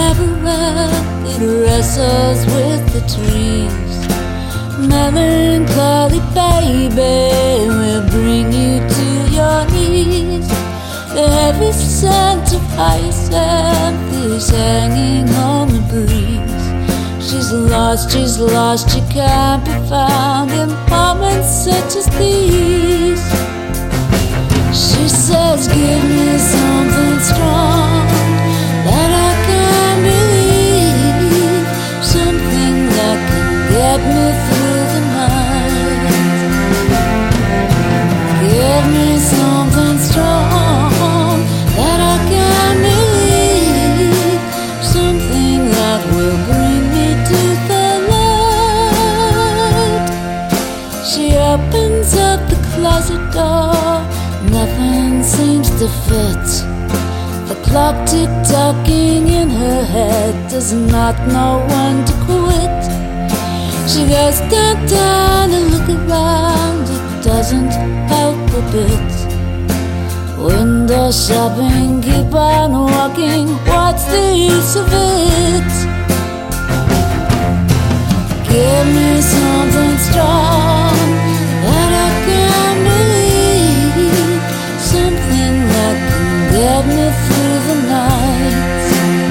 caravan, it wrestles with the trees. Melancholy baby will bring you to your knees. The heavy scent of hyacinth is hanging on the breeze. She's lost, she can't be found in moments such as these. She says, give me something strong that I can believe, something that can get me through the night. Give me something strong that I can believe, something that will bring me to the light. She opens up the closet door, nothing seems to fit. The clock tick-tocking in her head does not know when to quit. She goes downtown and look around, it doesn't help a bit. Window shopping, keep on walking, what's the use of it? Give me something strong that I can believe, something that can get me through the night.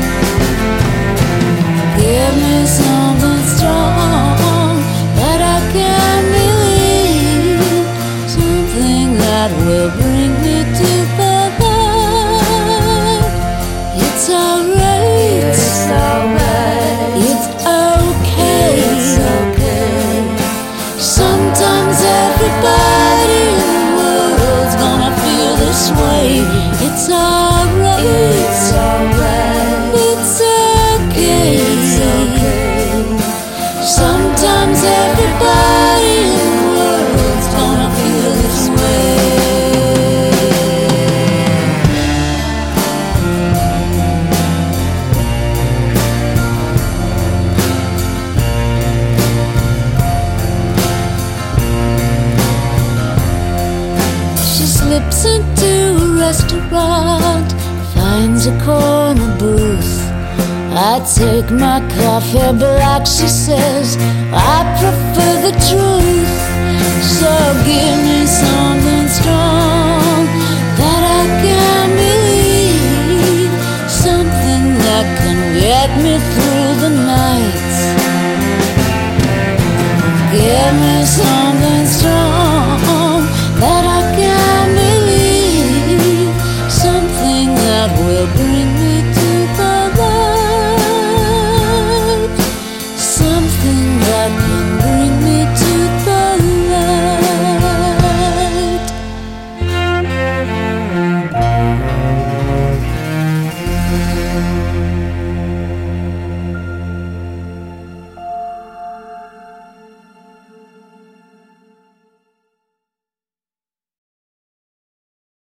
Give me something strong that I can believe, something that will bring me to the light. It's alright, it's alright, it's okay, it's okay. Sometimes everybody in the world's gonna feel this way. It's alright, it's alright, it's okay, it's okay. Sometimes everybody in the world's gonna feel this way. She slips into a restaurant, finds a corner booth. I take my coffee black, she says, I prefer the truth. So give me something strong that I can believe, something that can get me through the night. Give me something